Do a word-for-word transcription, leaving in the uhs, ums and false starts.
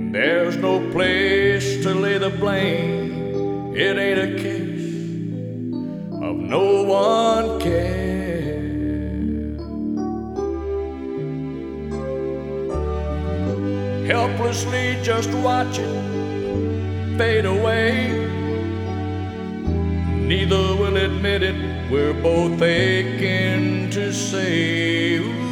There's no place to lay the blame. It ain't a case of no one cares. Helplessly just watching fade away. Neither will admit it. We're both aching to say, ooh,